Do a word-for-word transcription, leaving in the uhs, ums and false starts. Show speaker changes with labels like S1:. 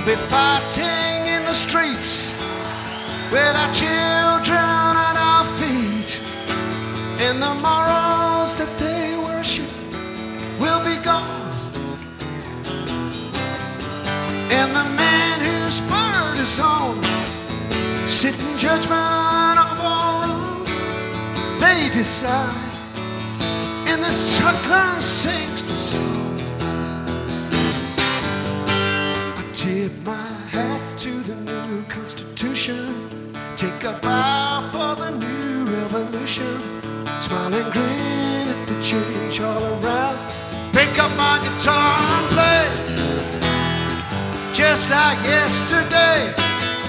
S1: be fighting in the streets with our children at our feet, and the morals that they worship will be gone, and the man whose bird is on sit in judgment of all wrong. They decide, and the shotgun sings the song. I tip my hat to the new Constitution, take a bow for the new revolution, smile and grin at the change all around, pick up my guitar and play just like yesterday.